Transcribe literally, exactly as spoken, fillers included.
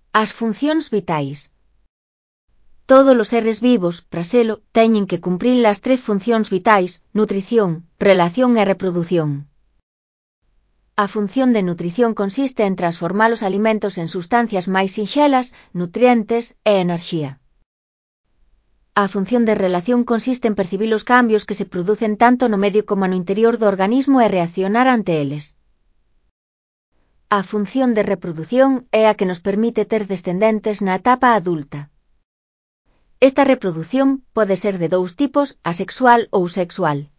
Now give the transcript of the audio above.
As funcións vitais. Todos os seres vivos, para selo, teñen que cumprir as tres funcións vitais: nutrición, relación e reprodución. A función de nutrición consiste en transformar os alimentos en sustancias máis sinxelas, nutrientes e enerxía. A función de relación consiste en percibir os cambios que se producen tanto no medio como no interior do organismo e reaccionar ante eles. A función de reprodución é a que nos permite ter descendentes na etapa adulta. Esta reprodución pode ser de dous tipos, asexual ou sexual.